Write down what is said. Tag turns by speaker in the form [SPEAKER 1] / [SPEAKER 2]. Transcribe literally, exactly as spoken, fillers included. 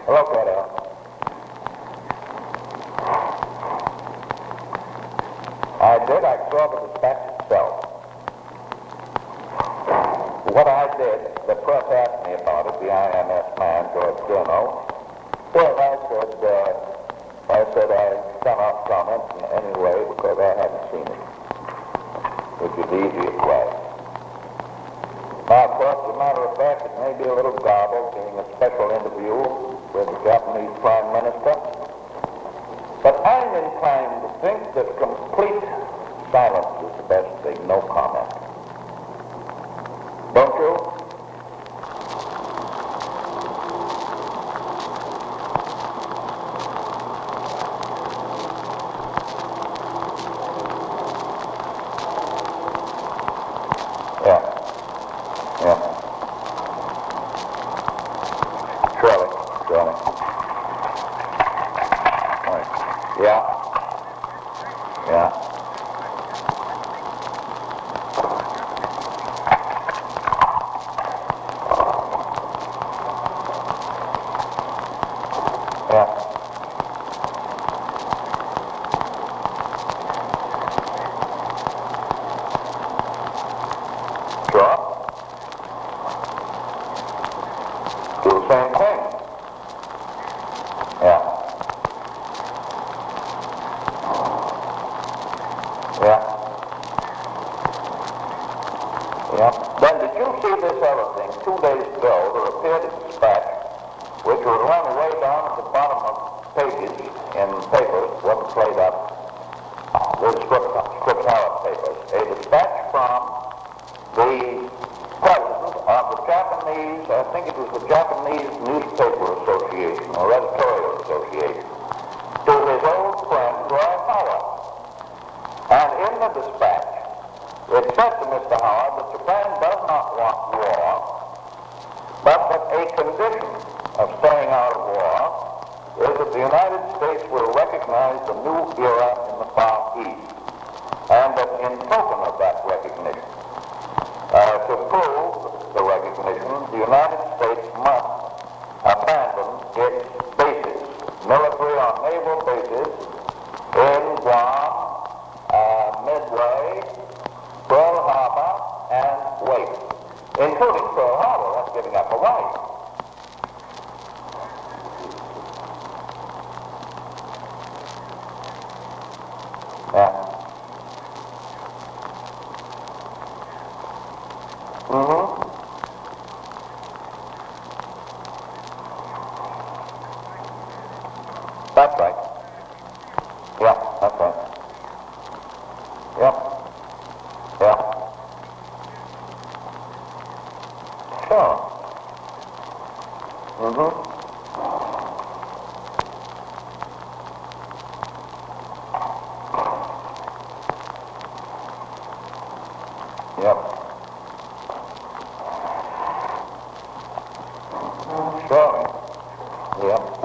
[SPEAKER 1] Look at it. I did. I saw the dispatch itself. What I did, the press asked me about it, the I M S man, George Bruno. Well, I said, uh, I said I cannot comment in any way because I haven't seen it, which is the easiest way. Now, of course, as a matter of fact, it may be a little garbled, being a special interview with the Japanese Prime Minister, but I'm inclined to think that complete silence is the best thing, no comment. Don't you? Yeah. Yeah. Surely. Surely. Right. Yeah. Yeah. Yeah. Sure. Do the same thing. Yeah. Yeah. Yeah. Then did you see this other thing? Two days ago, there appeared a dispatch which was run way down at the bottom of pages in papers, wasn't played up, with script, script Harris papers. A dispatch from the president of the Japanese, I think it was the Japanese Newspaper Association, or Editorial Association, to his old friend Roy Howard. And in the dispatch, it said to Mister Howard that Japan does not want war, but that a condition of staying out of war is that the United States will recognize the new era in the Far East, and that in token of that recognition, uh, to prove the recognition, the United States must abandon its bases, military or naval bases, in Guam, uh, Midway, Pearl Harbor, and Wake, including Pearl Harbor. That's giving up Hawaii. Yeah. Mm-hmm. That's right. Yeah, that's right. Yeah. Yeah. Sure. Mm-hmm. Yep. Sure. Yep.